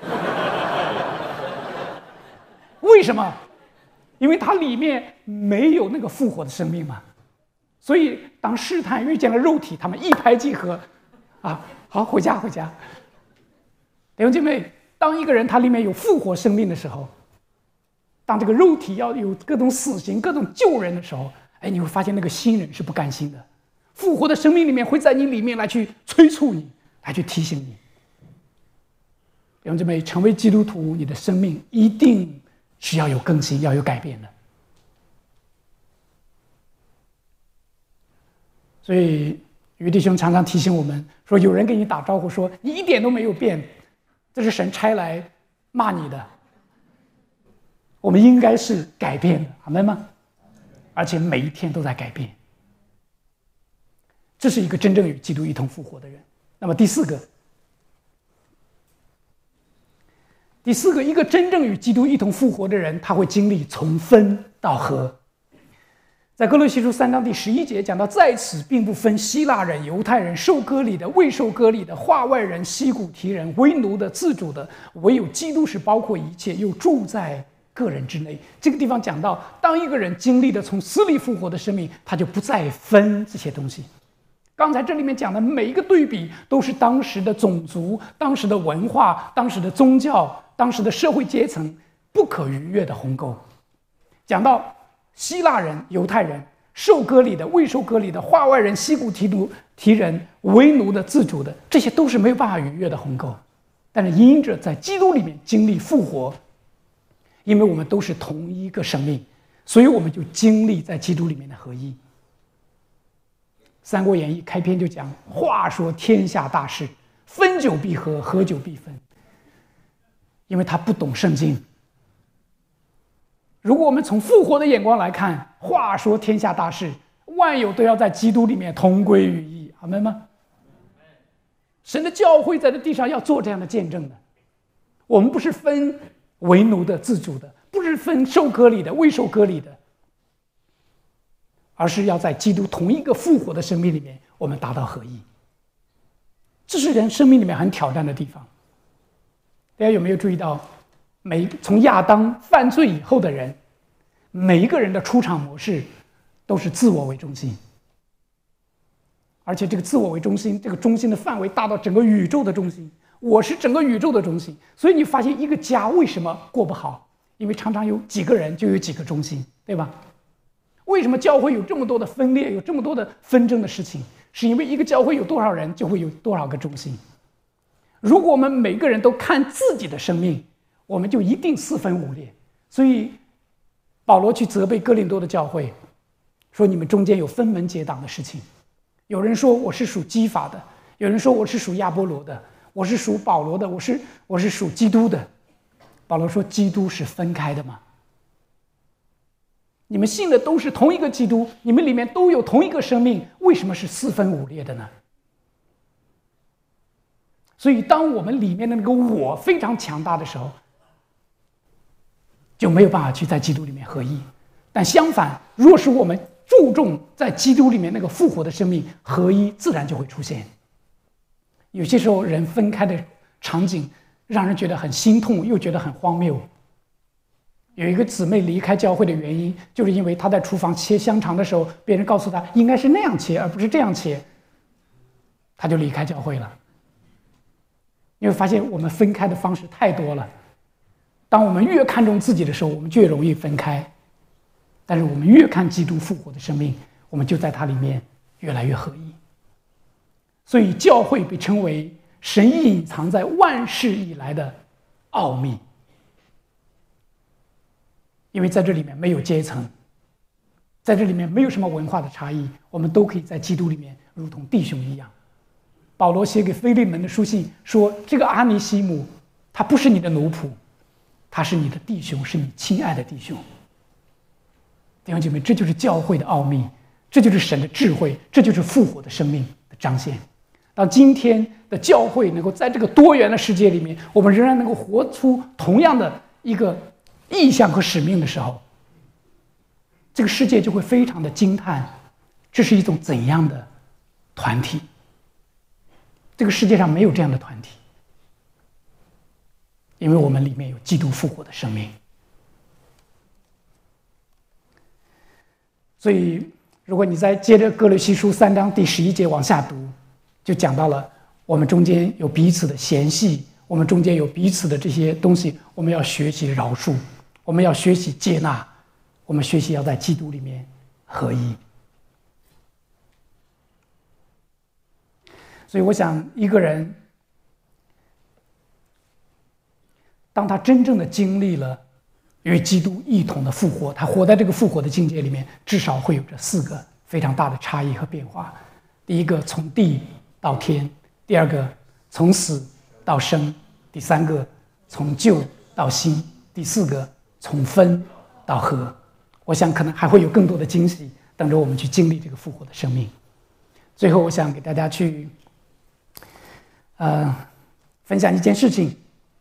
为什么？因为它里面没有那个复活的生命嘛。所以当试探遇见了肉体，他们一拍即合，啊，好，回家，回家。弟兄姐妹，当一个人他里面有复活生命的时候，当这个肉体要有各种死刑、各种救人的时候，哎，你会发现那个新人是不甘心的。复活的生命里面会在你里面来去催促你，来去提醒你。弟兄姊妹，成为基督徒，你的生命一定是要有更新、要有改变的。所以于弟兄常常提醒我们说，有人给你打招呼说你一点都没有变，这是神差来骂你的。我们应该是改变的，阿们吗？而且每一天都在改变。这是一个真正与基督一同复活的人。那么第四个，第四个，一个真正与基督一同复活的人，他会经历从分到合。在哥罗西书三章第十一节讲到，在此并不分希腊人、犹太人、受割礼的、未受割礼的、化外人、西古提人、为奴的、自主的，唯有基督是包括一切，又住在个人之内。这个地方讲到，当一个人经历了从死里复活的生命，他就不再分这些东西。刚才这里面讲的每一个对比，都是当时的种族、当时的文化、当时的宗教、当时的社会阶层不可逾越的鸿沟。讲到希腊人、犹太人、受割礼的、未受割礼的、化外人、西古提奴提人、为奴的、自主的，这些都是没有办法逾越的鸿沟。但是因着在基督里面经历复活，因为我们都是同一个生命，所以我们就经历在基督里面的合一。三国演义开篇就讲，话说天下大事，分久必合，合久必分。因为他不懂圣经。如果我们从复活的眼光来看，话说天下大事，万有都要在基督里面同归于一，阿们吗？神的教会在这地上要做这样的见证的。我们不是分为奴的、自主的，不是分受割礼的、未受割礼的，而是要在基督同一个复活的生命里面，我们达到合一。这是人生命里面很挑战的地方。大家有没有注意到，每从亚当犯罪以后的人，每一个人的出场模式都是自我为中心，而且这个自我为中心，这个中心的范围大到整个宇宙的中心。我是整个宇宙的中心，所以你发现一个家为什么过不好？因为常常有几个人就有几个中心，对吧？为什么教会有这么多的分裂，有这么多的纷争的事情？是因为一个教会有多少人，就会有多少个中心。如果我们每个人都看自己的生命，我们就一定四分五裂。所以保罗去责备哥林多的教会，说你们中间有分门结党的事情。有人说我是属基法的，有人说我是属亚波罗的，我是属保罗的，我是我是属基督的。保罗说基督是分开的吗？你们信的都是同一个基督，你们里面都有同一个生命，为什么是四分五裂的呢？所以当我们里面的那个我非常强大的时候，就没有办法去在基督里面合一。但相反，若是我们注重在基督里面那个复活的生命，合一自然就会出现。有些时候人分开的场景让人觉得很心痛，又觉得很荒谬。有一个姊妹离开教会的原因，就是因为她在厨房切香肠的时候，别人告诉她应该是那样切，而不是这样切，她就离开教会了。你会发现我们分开的方式太多了。当我们越看重自己的时候，我们就越容易分开；但是我们越看基督复活的生命，我们就在它里面越来越合一。所以教会被称为神隐藏在万世以来的奥秘，因为在这里面没有阶层，在这里面没有什么文化的差异，我们都可以在基督里面如同弟兄一样。保罗写给腓利门的书信说，这个阿尼西姆他不是你的奴仆，他是你的弟兄，是你亲爱的弟兄。弟兄姐妹，这就是教会的奥秘，这就是神的智慧，这就是复活的生命的彰显。当今天的教会能够在这个多元的世界里面，我们仍然能够活出同样的一个意向和使命的时候，这个世界就会非常的惊叹，这是一种怎样的团体？这个世界上没有这样的团体，因为我们里面有基督复活的生命。所以如果你再接着哥罗西书三章第十一节往下读，就讲到了我们中间有彼此的嫌隙，我们中间有彼此的这些东西，我们要学习饶恕，我们要学习接纳，我们学习要在基督里面合一。所以我想一个人当他真正的经历了与基督一同的复活，他活在这个复活的境界里面，至少会有这四个非常大的差异和变化。第一个，从地到天；第二个，从死到生；第三个，从旧到新；第四个，从分到合。我想可能还会有更多的惊喜等着我们去经历这个复活的生命。最后我想给大家去呃分享一件事情。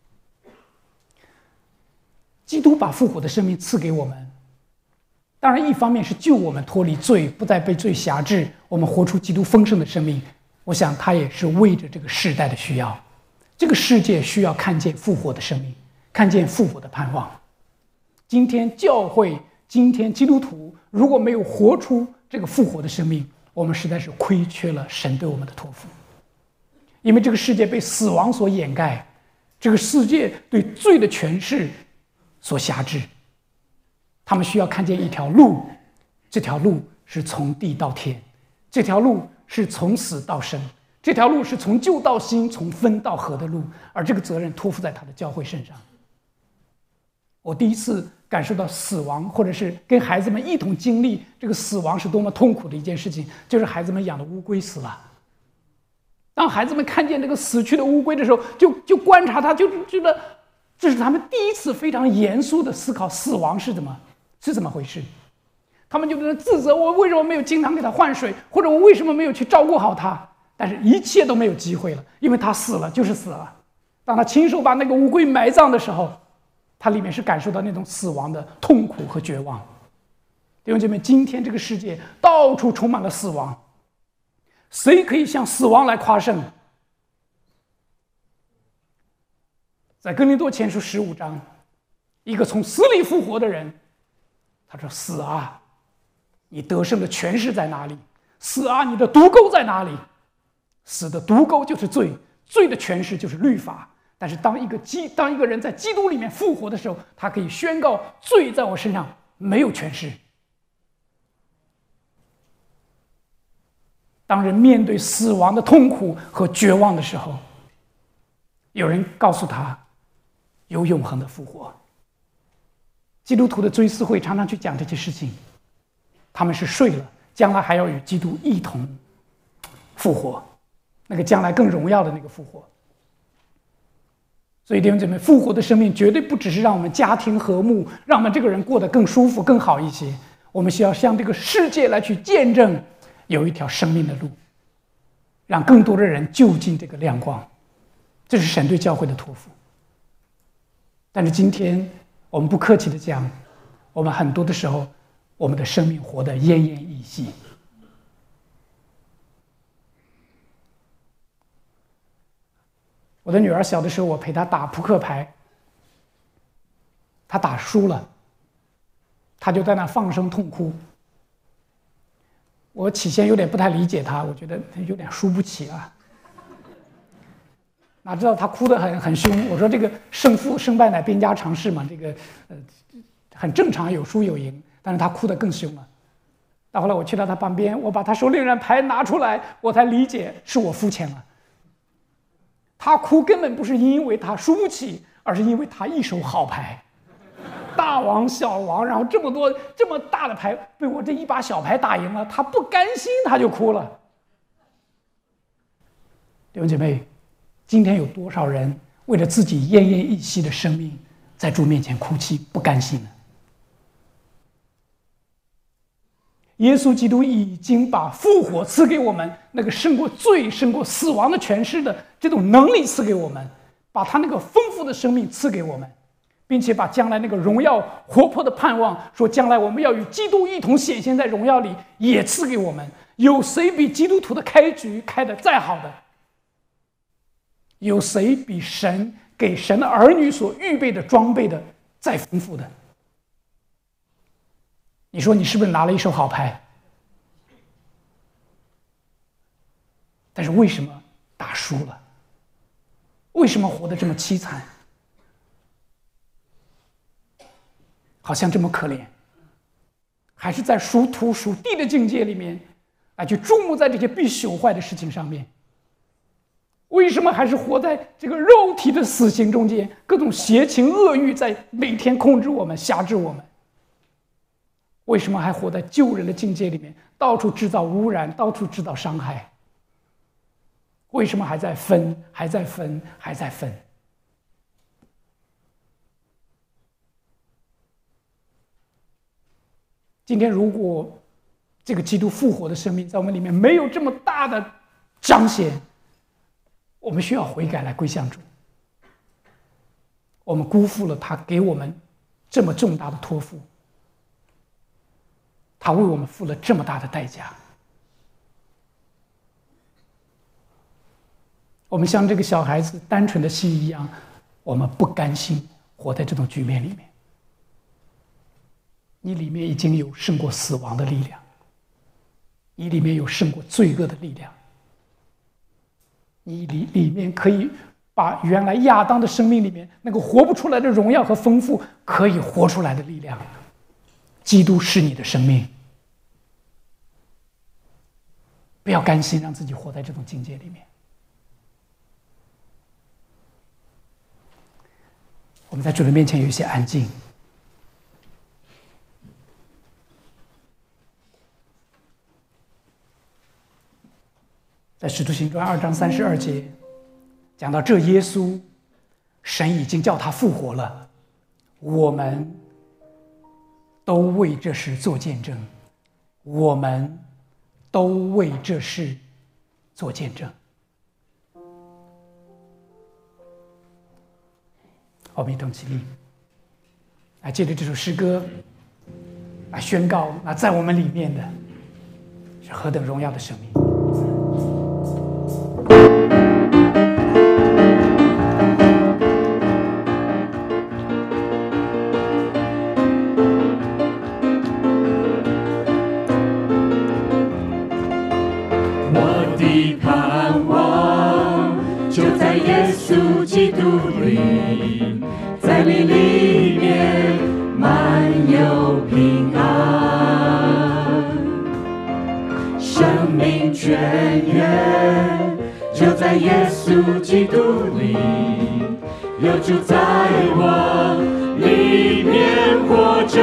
基督把复活的生命赐给我们，当然一方面是救我们脱离罪，不再被罪辖制，我们活出基督丰盛的生命。我想他也是为着这个世代的需要，这个世界需要看见复活的生命，看见复活的盼望。今天教会，今天基督徒如果没有活出这个复活的生命，我们实在是亏缺了神对我们的托付。因为这个世界被死亡所掩盖，这个世界对罪的权势所辖制，他们需要看见一条路，这条路是从地到天，这条路是从死到生，这条路是从旧到新，从分到合的路，而这个责任托付在他的教会身上。我第一次感受到死亡，或者是跟孩子们一同经历这个死亡是多么痛苦的一件事情，就是孩子们养的乌龟死了。当孩子们看见这个死去的乌龟的时候，就就观察它，就觉得这是他们第一次非常严肃的思考死亡是怎么是怎么回事。他们就在自责，我为什么没有经常给它换水，或者我为什么没有去照顾好它？但是一切都没有机会了，因为它死了就是死了。当他亲手把那个乌龟埋葬的时候， 他里面是感受到那种死亡的痛苦和绝望。弟兄姐妹，今天这个世界到处充满了死亡，谁可以向死亡来夸胜？在哥林多前书十五章，一个从死里复活的人，他说：“死啊，你得胜的权势在哪里？死啊，你的毒钩在哪里？死的毒钩就是罪，罪的权势就是律法。但是当一个基当一个人在基督里面复活的时候，他可以宣告罪在我身上没有权势。当人面对死亡的痛苦和绝望的时候，有人告诉他有永恒的复活。基督徒的追思会常常去讲这些事情，他们是睡了，将来还要与基督一同复活，那个将来更荣耀的那个复活。所以弟兄姐妹，复活的生命绝对不只是让我们家庭和睦，让我们这个人过得更舒服更好一些，我们需要向这个世界来去见证有一条生命的路，让更多的人就近这个亮光。这是神对教会的托付。但是今天我们不客气的讲，我们很多的时候我们的生命活得奄奄一息。我的女儿小的时候，我陪她打扑克牌，她打输了，她就在那放声痛哭。我起先有点不太理解她，我觉得有点输不起啊。哪知道她哭得很很凶，我说这个胜负胜败乃兵家常事嘛，这个呃很正常，有输有赢。但是她哭得更凶了。到后来我去到她旁边，我把她手里的牌拿出来，我才理解是我肤浅了。他哭根本不是因为他输不起，而是因为他一手好牌，大王小王，然后这么多这么大的牌被我这一把小牌打赢了，他不甘心，他就哭了。弟兄姐妹，今天有多少人为了自己奄奄一息的生命，在主面前哭泣不甘心呢？耶稣基督已经把复活赐给我们，那个胜过罪、胜过死亡的权势的这种能力赐给我们，把他那个丰富的生命赐给我们，并且把将来那个荣耀活泼的盼望，说将来我们要与基督一同显现在荣耀里，也赐给我们。有谁比基督徒的开局开得再好的？有谁比神给神的儿女所预备的装备的再丰富的？你说你是不是拿了一手好牌？但是为什么打输了？为什么活得这么凄惨？好像这么可怜，还是在属土属地的境界里面啊，去注目在这些必朽坏的事情上面？为什么还是活在这个肉体的死刑中间？各种邪情恶欲在每天控制我们、辖制我们。为什么还活在救人的境界里面，到处制造污染，到处制造伤害？为什么还在分，还在分，还在分？今天如果这个基督复活的生命在我们里面没有这么大的彰显，我们需要悔改来归向主。我们辜负了他给我们这么重大的托付，他为我们付了这么大的代价。我们像这个小孩子单纯的心一样，我们不甘心活在这种局面里面。你里面已经有胜过死亡的力量，你里面有胜过罪恶的力量，你里里面可以把原来亚当的生命里面那个活不出来的荣耀和丰富可以活出来的力量。基督是你的生命，不要甘心让自己活在这种境界里面。我们在主的面前有一些安静。在使徒行传二章三十二节讲到，这耶稣神已经叫他复活了，我们都为这事做见证，我们都为这事做见证。我们一同起立。 来借着这首诗歌来宣告，那在我们里面的是何等荣耀的生命。 我的盼望就在耶稣基督里，在你里面满有平安，生命泉源就在耶稣基督里，有主在我里面活着。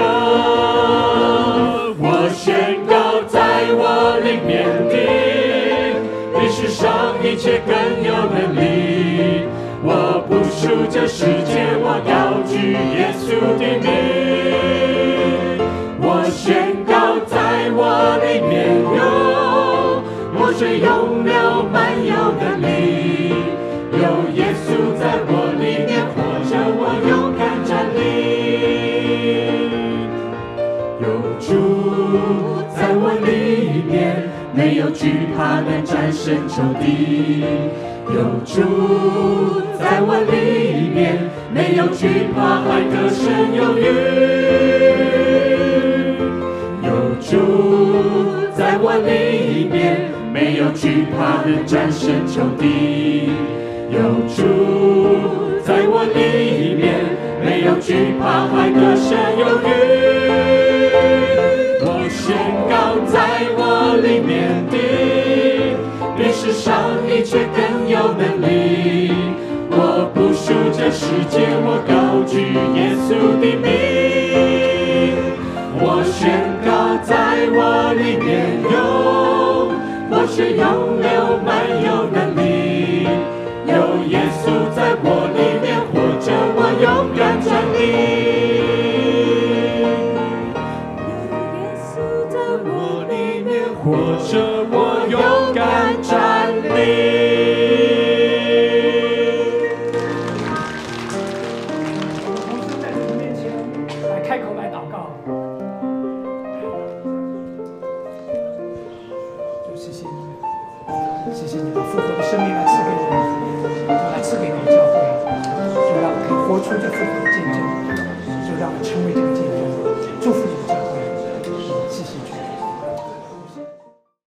我宣告在我里面的比世上一切更有能力，我不属这世界，我高举耶稣的名。我宣告在我里面有活水涌流满有能力，有耶稣在我里面活着，我勇敢站立。有主在我里面，没有惧怕能战胜仇敌。有主在我里面，没有惧怕还得胜有余。有主在我里面，没有惧怕能战胜仇敌。有主在我里面，没有惧怕还得胜有余。我宣告在我里面的比世上一切更有能力，我不属这世界，我高举耶稣的名。我宣告在我里面有活水涌流满有能力，有耶稣在我里面活着，我勇敢站立。有耶稣在我里面活着，